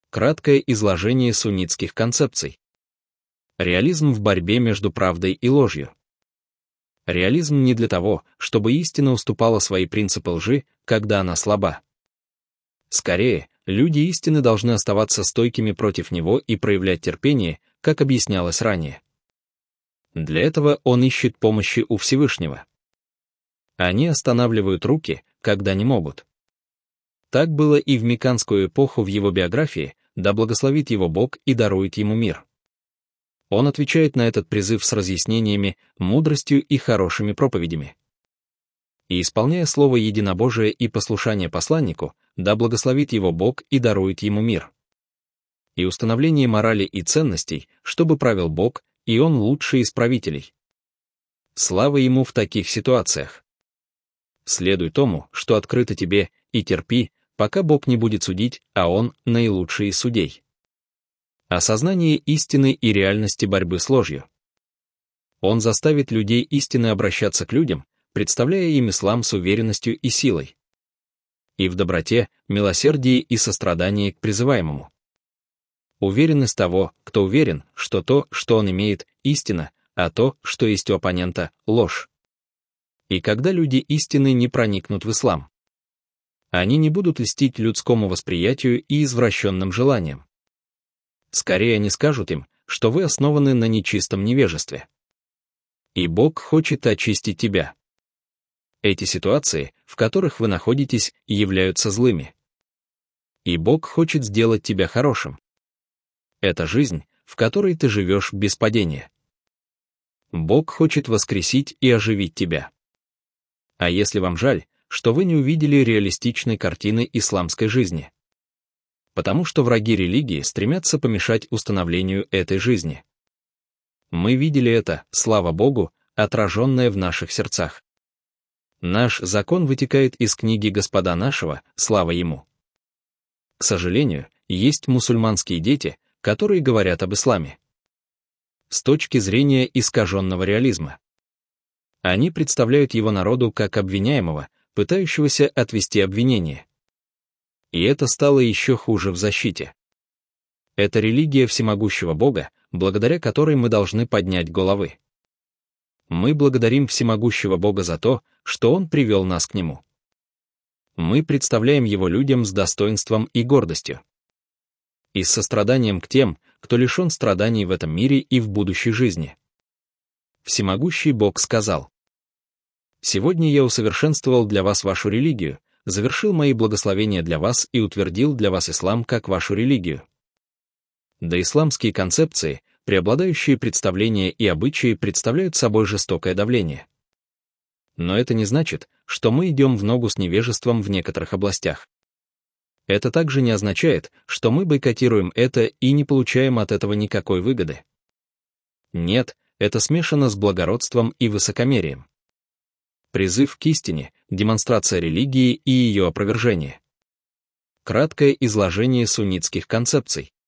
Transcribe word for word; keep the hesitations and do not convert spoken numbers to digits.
Краткое изложение суннитских концепций. Реализм в борьбе между правдой и ложью. Реализм не для того, чтобы истина уступала свои принципы лжи, когда она слаба. Скорее, люди истины должны оставаться стойкими против него и проявлять терпение, как объяснялось ранее. Для этого он ищет помощи у Всевышнего. Они останавливают руки, когда не могут. Так было и в Мекканскую эпоху в его биографии, да благословит его Бог и дарует ему мир. Он отвечает на этот призыв с разъяснениями, мудростью и хорошими проповедями. И исполняя слово единобожие и послушание посланнику, да благословит его Бог и дарует ему мир. И установление морали и ценностей, чтобы правил Бог, и он лучший из правителей. Слава ему в таких ситуациях. Следуй тому, что открыто тебе, и терпи, пока Бог не будет судить, а Он — наилучший из судей. Осознание истины и реальности борьбы с ложью. Он заставит людей истины обращаться к людям, представляя им ислам с уверенностью и силой. И в доброте, милосердии и сострадании к призываемому. Уверенность того, кто уверен, что то, что он имеет, истина, а то, что есть у оппонента, ложь. И когда люди истины не проникнут в ислам, они не будут льстить людскому восприятию и извращенным желаниям. Скорее они скажут им, что вы основаны на нечистом невежестве. И Бог хочет очистить тебя. Эти ситуации, в которых вы находитесь, являются злыми. И Бог хочет сделать тебя хорошим. Это жизнь, в которой ты живешь без падения. Бог хочет воскресить и оживить тебя. А если вам жаль, что вы не увидели реалистичной картины исламской жизни? Потому что враги религии стремятся помешать установлению этой жизни. Мы видели это, слава Богу, отраженное в наших сердцах. Наш закон вытекает из книги Господа нашего, слава Ему. К сожалению, есть мусульманские дети, которые говорят об исламе с точки зрения искаженного реализма. Они представляют его народу как обвиняемого, пытающегося отвести обвинение. И это стало еще хуже в защите. Это религия всемогущего Бога, благодаря которой мы должны поднять головы. Мы благодарим всемогущего Бога за то, что Он привел нас к Нему. Мы представляем Его людям с достоинством и гордостью. И с состраданием к тем, кто лишен страданий в этом мире и в будущей жизни. Всемогущий Бог сказал: «Сегодня я усовершенствовал для вас вашу религию, завершил мои благословения для вас и утвердил для вас ислам как вашу религию». Да исламские концепции, преобладающие представления и обычаи представляют собой жестокое давление. Но это не значит, что мы идем в ногу с невежеством в некоторых областях. Это также не означает, что мы бойкотируем это и не получаем от этого никакой выгоды. Нет, это смешано с благородством и высокомерием. Призыв к истине, демонстрация религии и ее опровержение. Краткое изложение суннитских концепций.